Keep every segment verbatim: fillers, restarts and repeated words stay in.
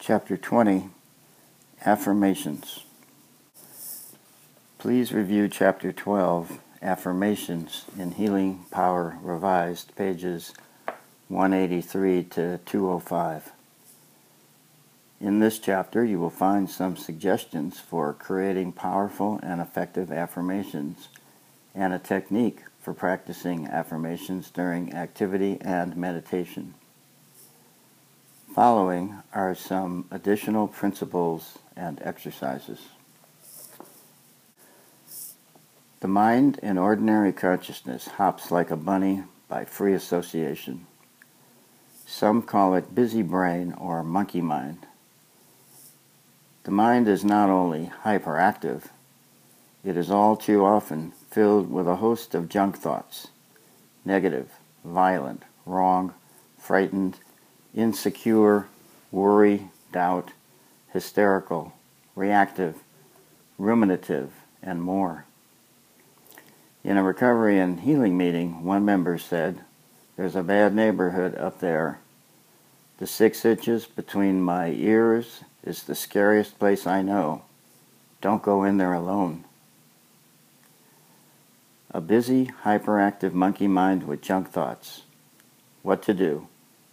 Chapter twenty, Affirmations. Please review Chapter twelve, Affirmations, in Healing Power Revised, pages one eighty-three to two oh five. In this chapter, you will find some suggestions for creating powerful and effective affirmations and a technique for practicing affirmations during activity and meditation. Following are some additional principles and exercises. The mind in ordinary consciousness hops like a bunny by free association. Some call it busy brain or monkey mind. The mind is not only hyperactive, it is all too often filled with a host of junk thoughts, negative, violent, wrong, frightened, insecure, worry, doubt, hysterical, reactive, ruminative, and more. In a recovery and healing meeting, one member said, "There's a bad neighborhood up there. The six inches between my ears is the scariest place I know. Don't go in there alone." A busy, hyperactive monkey mind with junk thoughts. What to do?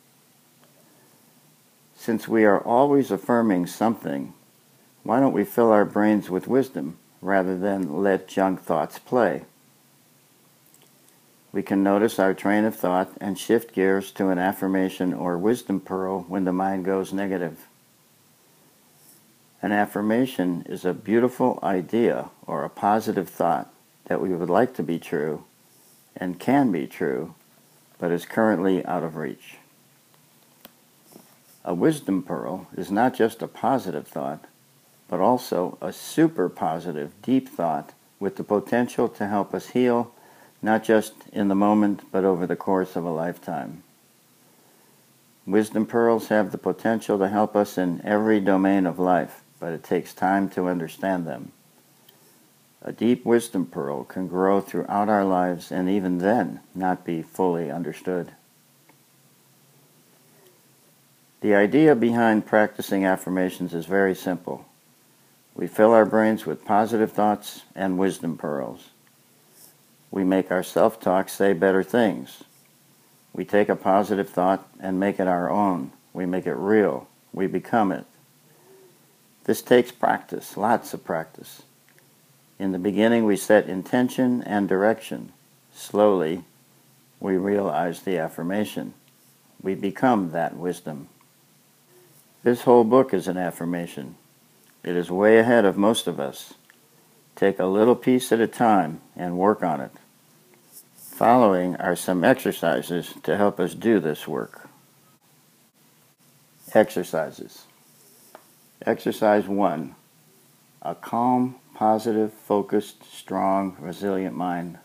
Since we are always affirming something, why don't we fill our brains with wisdom rather than let junk thoughts play? We can notice our train of thought and shift gears to an affirmation or wisdom pearl when the mind goes negative. An affirmation is a beautiful idea or a positive thought that we would like to be true and can be true, but is currently out of reach. A wisdom pearl is not just a positive thought, but also a super positive, deep thought with the potential to help us heal, not just in the moment, but over the course of a lifetime. Wisdom pearls have the potential to help us in every domain of life, but it takes time to understand them. A deep wisdom pearl can grow throughout our lives and even then not be fully understood. The idea behind practicing affirmations is very simple. We fill our brains with positive thoughts and wisdom pearls. We make our self-talk say better things. We take a positive thought and make it our own. We make it real. We become it. This takes practice, lots of practice. In the beginning, we set intention and direction. Slowly, we realize the affirmation. We become that wisdom. This whole book is an affirmation. It is way ahead of most of us. Take a little piece at a time and work on it. Following are some exercises to help us do this work. Exercises. Exercise one. A calm, positive, focused, strong, resilient mind.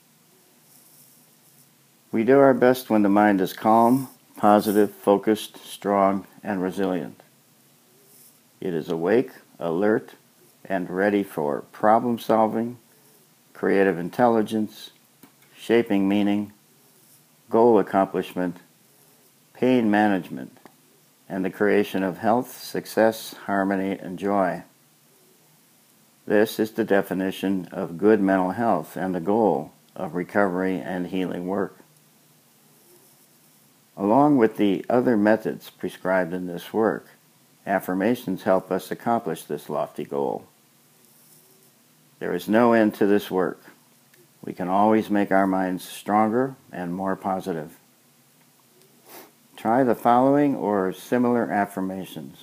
We do our best when the mind is calm, positive, focused, strong, and resilient. It is awake, alert, and ready for problem solving, creative intelligence, shaping meaning, goal accomplishment, pain management, and the creation of health, success, harmony, and joy. This is the definition of good mental health and the goal of recovery and healing work. Along with the other methods prescribed in this work, affirmations help us accomplish this lofty goal. There is no end to this work. We can always make our minds stronger and more positive. Try the following or similar affirmations.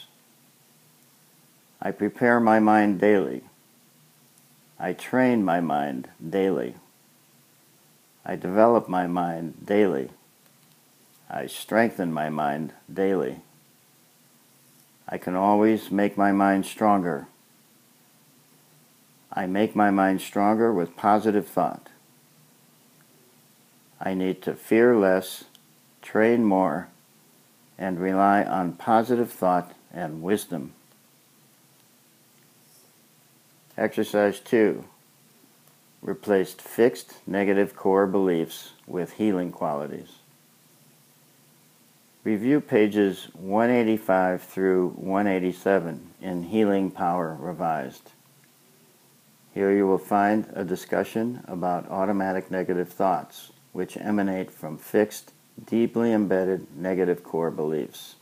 I prepare my mind daily. I train my mind daily. I develop my mind daily. I strengthen my mind daily. I can always make my mind stronger. I make my mind stronger with positive thought. I need to fear less, train more, and rely on positive thought and wisdom. Exercise two. Replaced fixed negative core beliefs with healing qualities. Review pages one eighty-five through one eighty-seven in Healing Power Revised. Here you will find a discussion about automatic negative thoughts, which emanate from fixed, deeply embedded negative core beliefs.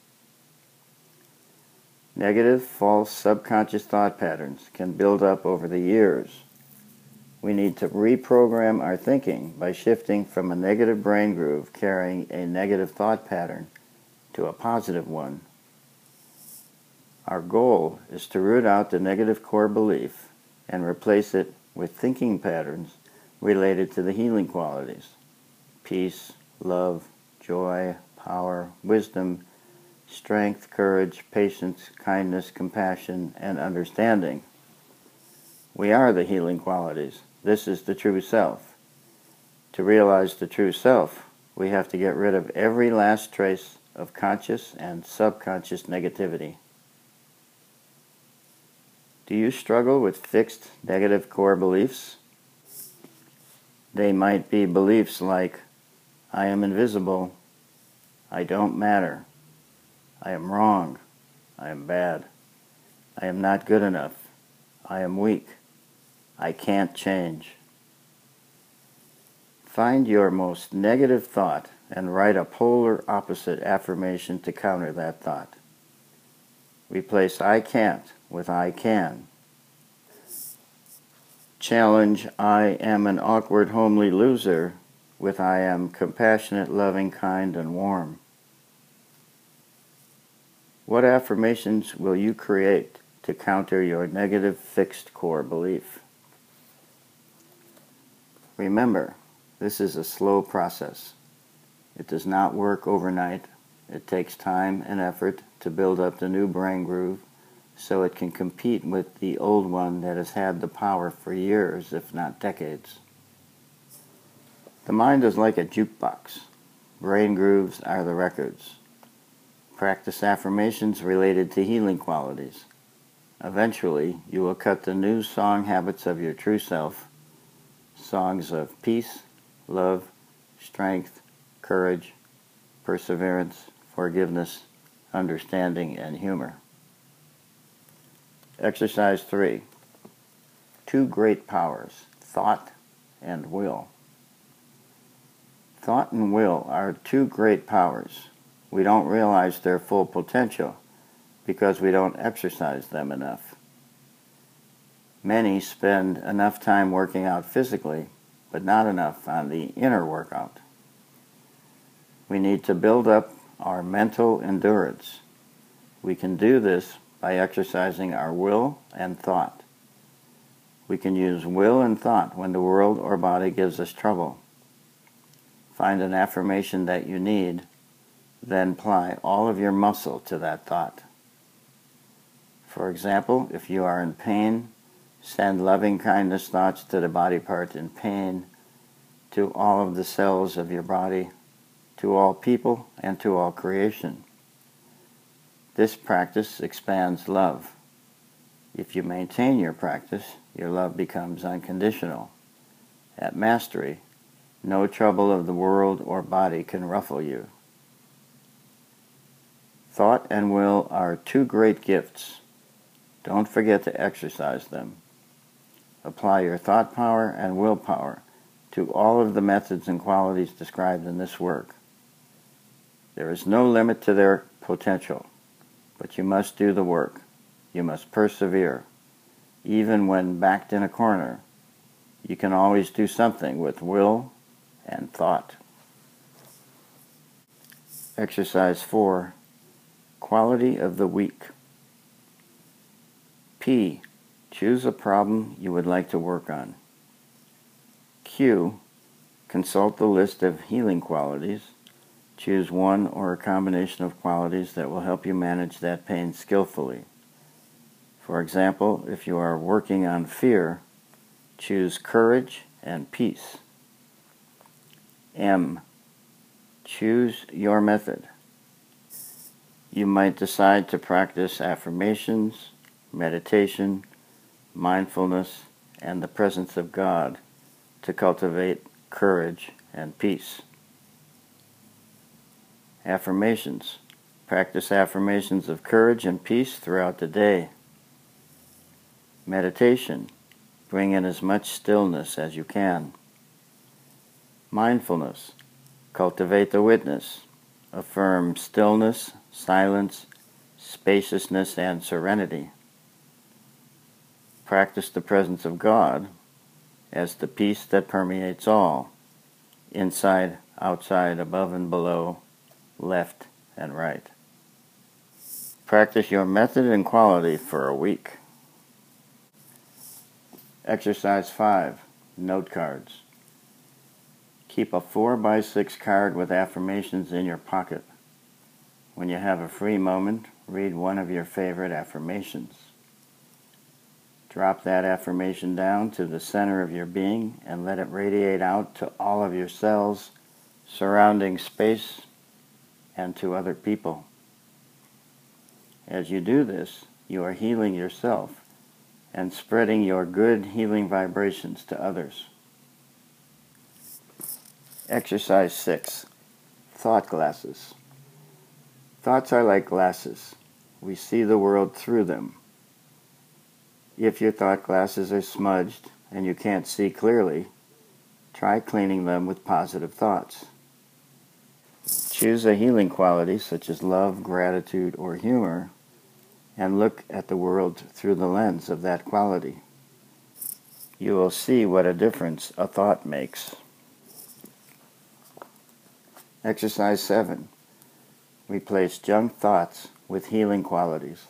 Negative, false, subconscious thought patterns can build up over the years. We need to reprogram our thinking by shifting from a negative brain groove carrying a negative thought pattern to a positive one. Our goal is to root out the negative core belief and replace it with thinking patterns related to the healing qualities: peace, love, joy, power, wisdom, strength, courage, patience, kindness, compassion, and understanding. We are the healing qualities. This is the true self. To realize the true self, we have to get rid of every last trace of conscious and subconscious negativity. Do you struggle with fixed negative core beliefs? They might be beliefs like, I am invisible, I don't matter, I am wrong, I am bad, I am not good enough, I am weak, I can't change. Find your most negative thought and write a polar opposite affirmation to counter that thought. Replace I can't with I can. Challenge I am an awkward, homely loser with I am compassionate, loving, kind, and warm. What affirmations will you create to counter your negative fixed core belief? Remember, this is a slow process. It does not work overnight. It takes time and effort to build up the new brain groove so it can compete with the old one that has had the power for years, if not decades. The mind is like a jukebox. Brain grooves are the records. Practice affirmations related to healing qualities. Eventually, you will cut the new song habits of your true self, songs of peace, love, strength, courage, perseverance, forgiveness, understanding, and humor. Exercise three. Two great powers, thought and will. Thought and will are two great powers. We don't realize their full potential because we don't exercise them enough. Many spend enough time working out physically, but not enough on the inner workout. We need to build up our mental endurance. We can do this by exercising our will and thought. We can use will and thought when the world or body gives us trouble. Find an affirmation that you need, then apply all of your muscle to that thought. For example, if you are in pain, send loving kindness thoughts to the body part in pain, to all of the cells of your body, to all people, and to all creation. This practice expands love. If you maintain your practice, your love becomes unconditional. At mastery, no trouble of the world or body can ruffle you. Thought and will are two great gifts. Don't forget to exercise them. Apply your thought power and willpower to all of the methods and qualities described in this work. There is no limit to their potential, but you must do the work. You must persevere. Even when backed in a corner, you can always do something with will and thought. Exercise four. Quality of the week. P. Choose a problem you would like to work on. Q. Consult the list of healing qualities. Choose one or a combination of qualities that will help you manage that pain skillfully. For example, if you are working on fear, choose courage and peace. M. Choose your method. You might decide to practice affirmations, meditation, mindfulness, and the presence of God to cultivate courage and peace. Affirmations. Practice affirmations of courage and peace throughout the day. Meditation. Bring in as much stillness as you can. Mindfulness. Cultivate the witness. Affirm stillness, silence, spaciousness, and serenity. Practice the presence of God as the peace that permeates all, inside, outside, above and below, left and right. Practice your method and quality for a week. Exercise five. Note cards. Keep a four by six card with affirmations in your pocket. When you have a free moment, read one of your favorite affirmations. Drop that affirmation down to the center of your being and let it radiate out to all of your cells, surrounding space, and to other people. As you do this, you are healing yourself and spreading your good healing vibrations to others. Exercise six. Thought glasses. Thoughts are like glasses. We see the world through them. If your thought glasses are smudged and you can't see clearly, try cleaning them with positive thoughts. Choose a healing quality such as love, gratitude, or humor, and look at the world through the lens of that quality. You will see what a difference a thought makes. Exercise seven. Replace junk thoughts with healing qualities.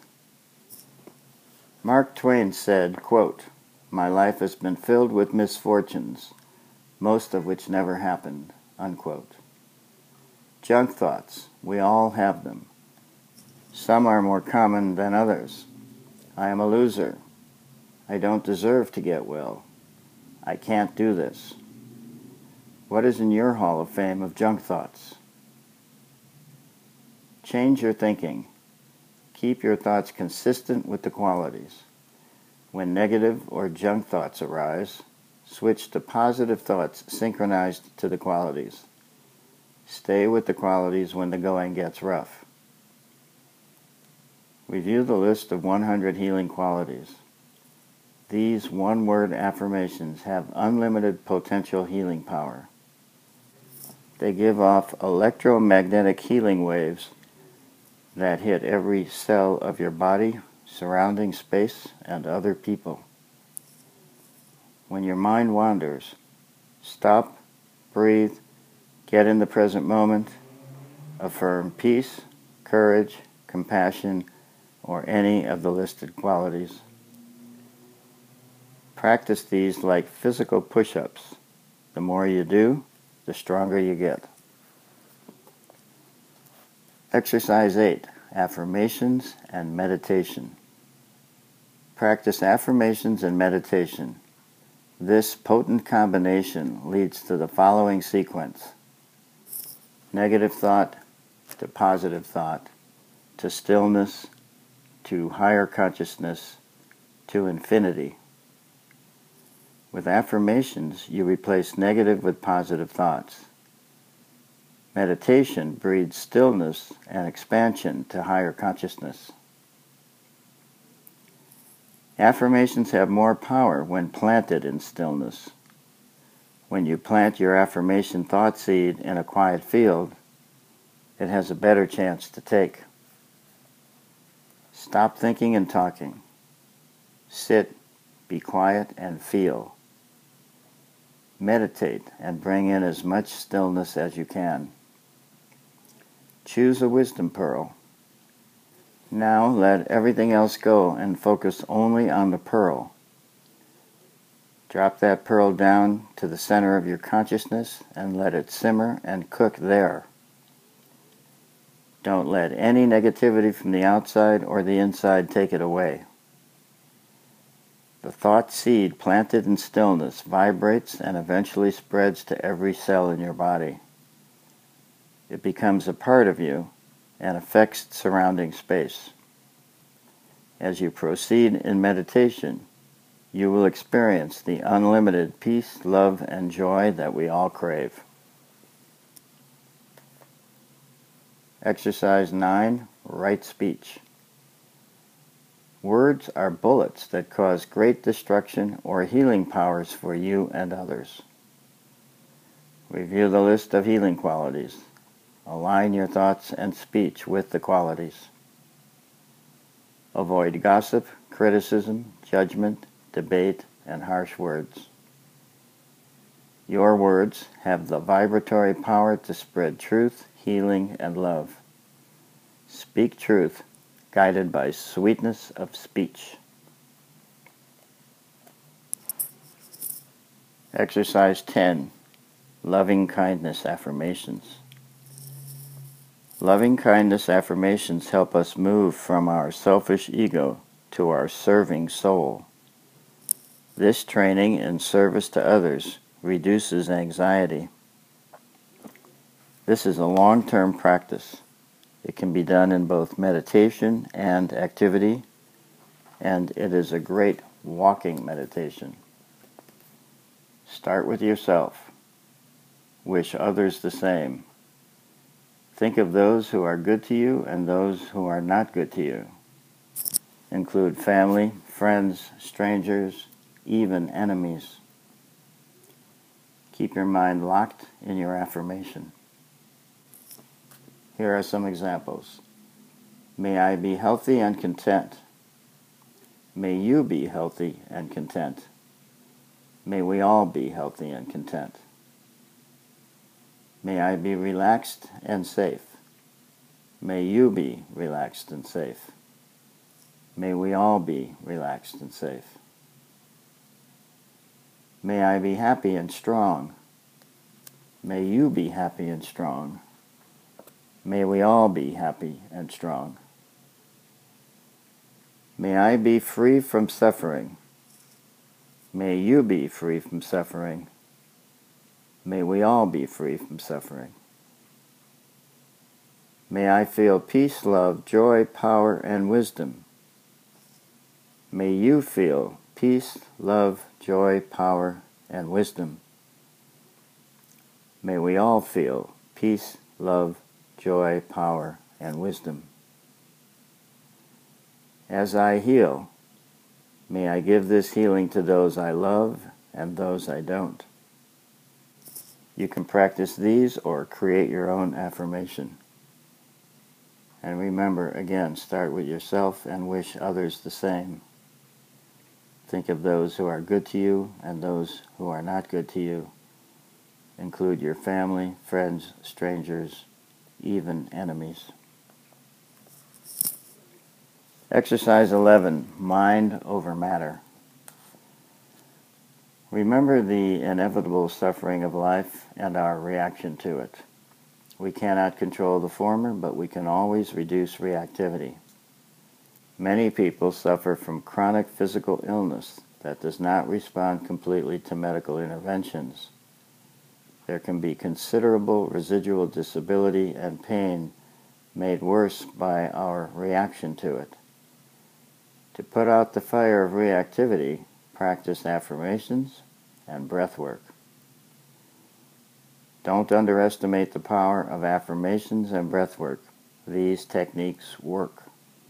Mark Twain said, quote, "My life has been filled with misfortunes, most of which never happened," unquote. Junk thoughts, we all have them. Some are more common than others. I am a loser. I don't deserve to get well. I can't do this. What is in your hall of fame of junk thoughts? Change your thinking. Keep your thoughts consistent with the qualities. When negative or junk thoughts arise, switch to positive thoughts synchronized to the qualities. Stay with the qualities when the going gets rough. Review the list of one hundred healing qualities. These one-word affirmations have unlimited potential healing power. They give off electromagnetic healing waves that hit every cell of your body, surrounding space, and other people. When your mind wanders, stop, breathe, get in the present moment, affirm peace, courage, compassion, or any of the listed qualities. Practice these like physical push-ups. The more you do, the stronger you get. Exercise eight. Affirmations and meditation. Practice affirmations and meditation. This potent combination leads to the following sequence: negative thought to positive thought, to stillness, to higher consciousness, to infinity. With affirmations, you replace negative with positive thoughts. Meditation breeds stillness and expansion to higher consciousness. Affirmations have more power when planted in stillness. When you plant your affirmation thought seed in a quiet field, it has a better chance to take. Stop thinking and talking. Sit, be quiet, and feel. Meditate and bring in as much stillness as you can. Choose a wisdom pearl. Now let everything else go and focus only on the pearl. Drop that pearl down to the center of your consciousness and let it simmer and cook there. Don't let any negativity from the outside or the inside take it away. The thought seed planted in stillness vibrates and eventually spreads to every cell in your body. It becomes a part of you and affects surrounding space. As you proceed in meditation, you will experience the unlimited peace, love, and joy that we all crave. Exercise nine, right speech. Words are bullets that cause great destruction or healing powers for you and others. Review the list of healing qualities. Align your thoughts and speech with the qualities. Avoid gossip, criticism, judgment, debate, and harsh words. Your words have the vibratory power to spread truth, healing, and love. Speak truth, guided by sweetness of speech. Exercise ten, loving kindness affirmations. Loving kindness affirmations help us move from our selfish ego to our serving soul. This training in service to others reduces anxiety. This is a long-term practice. It can be done in both meditation and activity, and it is a great walking meditation. Start with yourself. Wish others the same. Think of those who are good to you and those who are not good to you. Include family, friends, strangers, even enemies. Keep your mind locked in your affirmation. Here are some examples. May I be healthy and content. May you be healthy and content. May we all be healthy and content. May I be relaxed and safe. May you be relaxed and safe. May we all be relaxed and safe. May I be happy and strong. May you be happy and strong. May we all be happy and strong. May I be free from suffering. May you be free from suffering. May we all be free from suffering. May I feel peace, love, joy, power, and wisdom. May you feel peace, love, joy, power, and wisdom. May we all feel peace, love, joy, power, and wisdom. As I heal, may I give this healing to those I love and those I don't. You can practice these or create your own affirmation. And remember, again, start with yourself and wish others the same. Think of those who are good to you and those who are not good to you. Include your family, friends, strangers, even enemies. Exercise eleven, mind over matter. Remember the inevitable suffering of life and our reaction to it. We cannot control the former, but we can always reduce reactivity. Many people suffer from chronic physical illness that does not respond completely to medical interventions. There can be considerable residual disability and pain made worse by our reaction to it. To put out the fire of reactivity, practice affirmations and breath work. Don't underestimate the power of affirmations and breath work. These techniques work.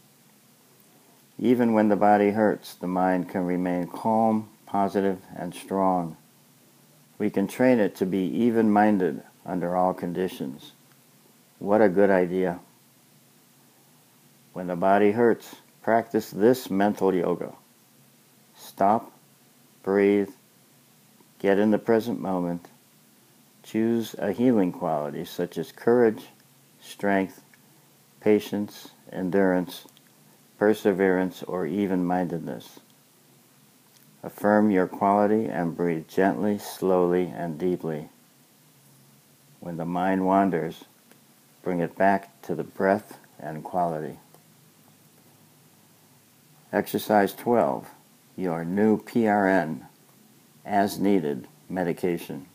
Even when the body hurts, the mind can remain calm, positive, and strong. We can train it to be even-minded under all conditions. What a good idea. When the body hurts, practice this mental yoga. Stop, breathe, get in the present moment. Choose a healing quality such as courage, strength, patience, endurance, perseverance, or even-mindedness. Affirm your quality and breathe gently, slowly, and deeply. When the mind wanders, bring it back to the breath and quality. Exercise twelve, your new P R N, as needed medication.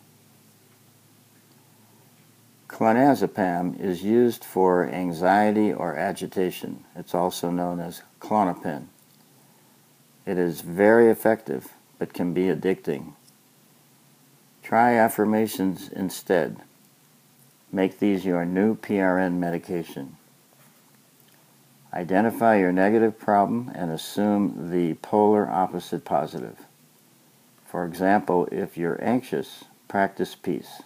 Clonazepam is used for anxiety or agitation. It's also known as Klonopin. It is very effective, but can be addicting. Try affirmations instead. Make these your new P R N medication. Identify your negative problem and assume the polar opposite positive. For example, if you're anxious, practice peace.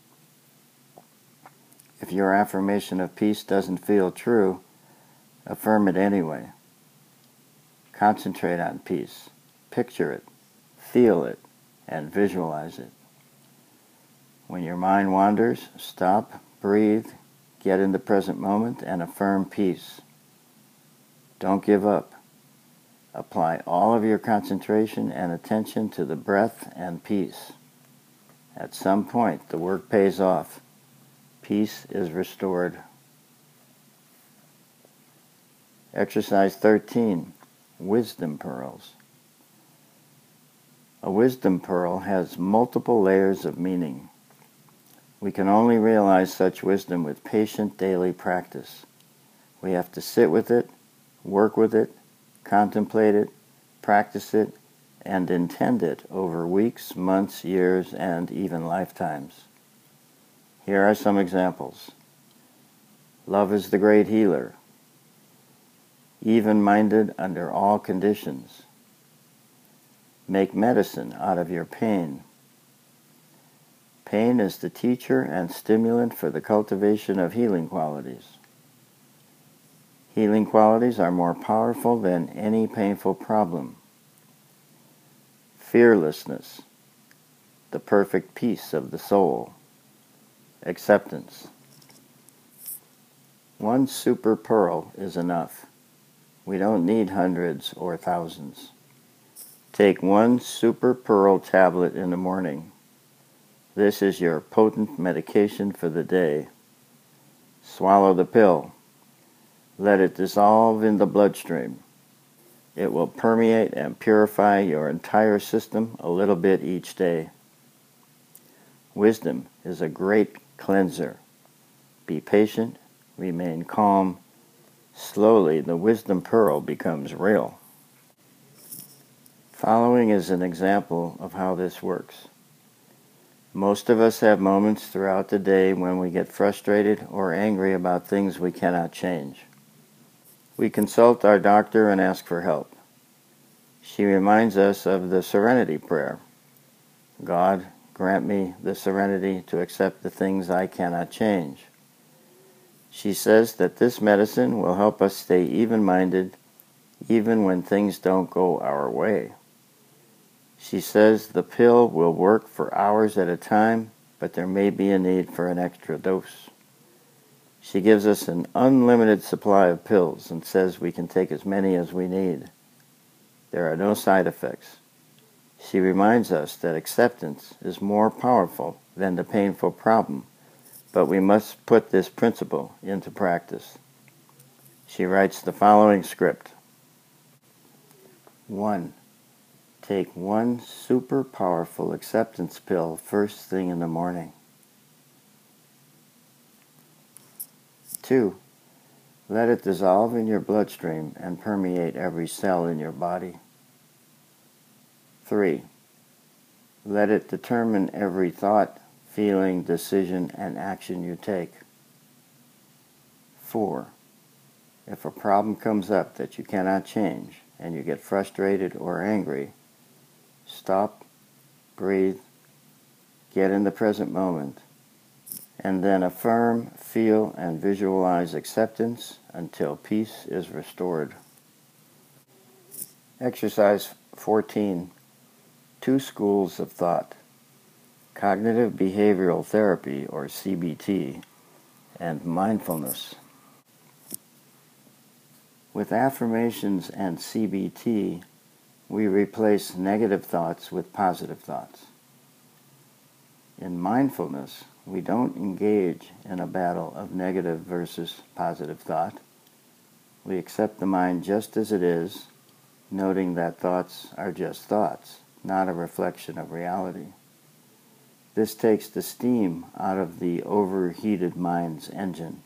If your affirmation of peace doesn't feel true, affirm it anyway. Concentrate on peace. Picture it, feel it, and visualize it. When your mind wanders, stop, breathe, get in the present moment, and affirm peace. Don't give up. Apply all of your concentration and attention to the breath and peace. At some point, the work pays off. Peace is restored. Exercise thirteen, Wisdom Pearls. A wisdom pearl has multiple layers of meaning. We can only realize such wisdom with patient daily practice. We have to sit with it, work with it, contemplate it, practice it, and intend it over weeks, months, years, and even lifetimes. Here are some examples. Love is the great healer. Even-minded under all conditions. Make medicine out of your pain. Pain is the teacher and stimulant for the cultivation of healing qualities. Healing qualities are more powerful than any painful problem. Fearlessness, the perfect peace of the soul. Acceptance. One super pearl is enough. We don't need hundreds or thousands. Take one super pearl tablet in the morning. This is your potent medication for the day. Swallow the pill. Let it dissolve in the bloodstream. It will permeate and purify your entire system a little bit each day. Wisdom is a great cleanser. Be patient, remain calm. Slowly, the wisdom pearl becomes real. Following is an example of how this works. Most of us have moments throughout the day when we get frustrated or angry about things we cannot change. We consult our doctor and ask for help. She reminds us of the serenity prayer. God, grant me the serenity to accept the things I cannot change. She says that this medicine will help us stay even-minded even when things don't go our way. She says the pill will work for hours at a time, but there may be a need for an extra dose. She gives us an unlimited supply of pills and says we can take as many as we need. There are no side effects. She reminds us that acceptance is more powerful than the painful problem, but we must put this principle into practice. She writes the following script. one. Take one super powerful acceptance pill first thing in the morning. two. Let it dissolve in your bloodstream and permeate every cell in your body. three. Let it determine every thought, feeling, decision, and action you take. four. If a problem comes up that you cannot change and you get frustrated or angry, stop, breathe, get in the present moment, and then affirm, feel, and visualize acceptance until peace is restored. Exercise fourteen. Two schools of thought. Cognitive behavioral therapy, or C B T, and mindfulness. With affirmations and C B T, we replace negative thoughts with positive thoughts. In mindfulness, we don't engage in a battle of negative versus positive thought. We accept the mind just as it is, noting that thoughts are just thoughts, not a reflection of reality. This takes the steam out of the overheated mind's engine.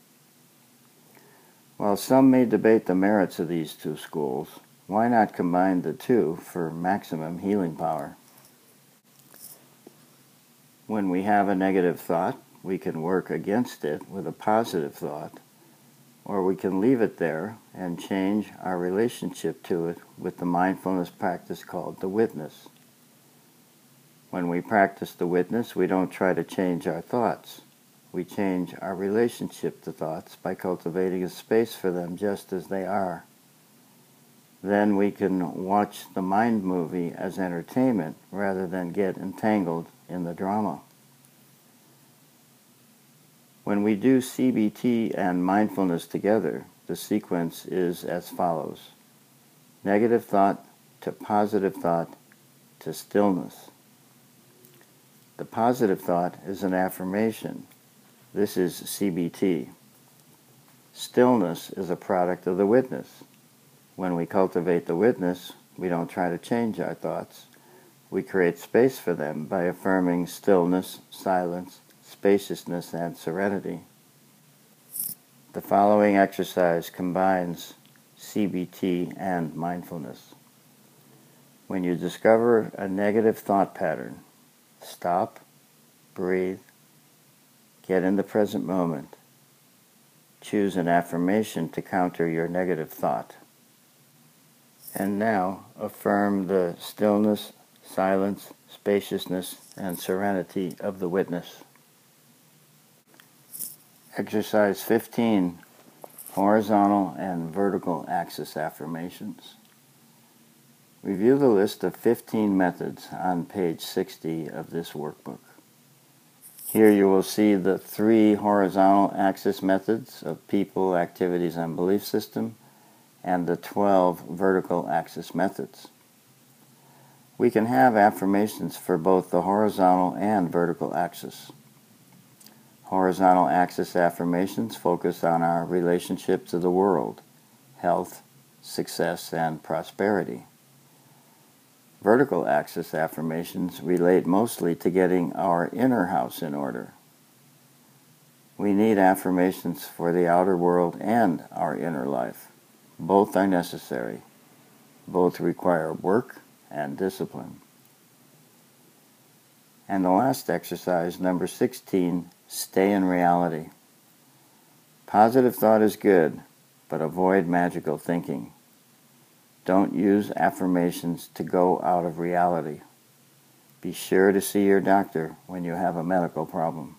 While some may debate the merits of these two schools, why not combine the two for maximum healing power? When we have a negative thought, we can work against it with a positive thought, or we can leave it there and change our relationship to it with the mindfulness practice called the witness. When we practice the witness, we don't try to change our thoughts. We change our relationship to thoughts by cultivating a space for them just as they are. Then we can watch the mind movie as entertainment rather than get entangled in the drama. When we do C B T and mindfulness together, the sequence is as follows. Negative thought to positive thought to stillness. The positive thought is an affirmation. This is C B T. Stillness is a product of the witness. When we cultivate the witness, we don't try to change our thoughts. We create space for them by affirming stillness, silence, spaciousness, and serenity. The following exercise combines C B T and mindfulness. When you discover a negative thought pattern, stop, breathe, get in the present moment. Choose an affirmation to counter your negative thought. And now affirm the stillness, silence, spaciousness, and serenity of the witness. Exercise fifteen, horizontal and vertical axis affirmations. Review the list of fifteen methods on page sixty of this workbook. Here you will see the three horizontal axis methods of people, activities, and belief system, and the twelve vertical axis methods. We can have affirmations for both the horizontal and vertical axis. Horizontal axis affirmations focus on our relationship to the world, health, success, and prosperity. Vertical axis affirmations relate mostly to getting our inner house in order. We need affirmations for the outer world and our inner life. Both are necessary. Both require work and discipline. And the last exercise, number sixteen, stay in reality. Positive thought is good, but avoid magical thinking. Don't use affirmations to go out of reality. Be sure to see your doctor when you have a medical problem.